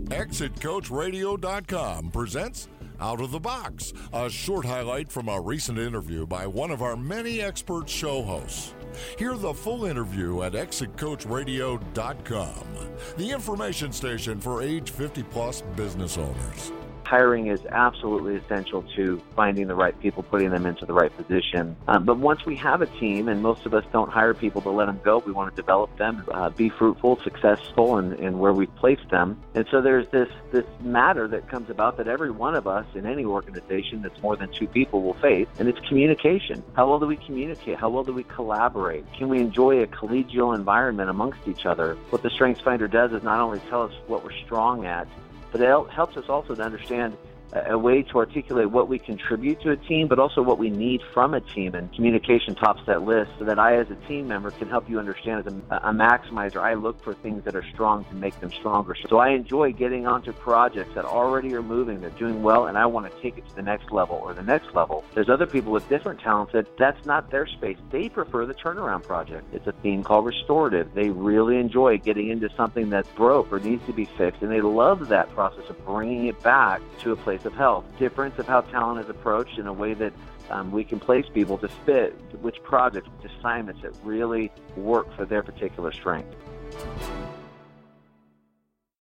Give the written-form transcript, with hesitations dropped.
ExitCoachRadio.com presents Out of the Box, a short highlight from a recent interview by one of our many expert show hosts. Hear the full interview at ExitCoachRadio.com, the information station for age 50-plus business owners. Hiring is absolutely essential to finding the right people, putting them into the right position. But once we have a team, and most of us don't hire people to let them go, we want to develop them, be fruitful, successful in where we've placed them. And so there's this matter that comes about that every one of us in any organization that's more than two people will face, and it's communication. How well do we communicate? How well do we collaborate? Can we enjoy a collegial environment amongst each other? What the StrengthsFinder does is not only tell us what we're strong at, but it helps us also to understand a way to articulate what we contribute to a team, but also what we need from a team. And communication tops that list so that I, as a team member, can help you understand. As a maximizer, I look for things that are strong to make them stronger. So I enjoy getting onto projects that already are moving, they're doing well, and I want to take it to the next level or the next level. There's other people with different talents that's not their space. They prefer the turnaround project. It's a theme called restorative. They really enjoy getting into something that's broke or needs to be fixed, and they love that process of bringing it back to a place of health. Difference of how talent is approached in a way that we can place people to fit which projects, which assignments that really work for their particular strength.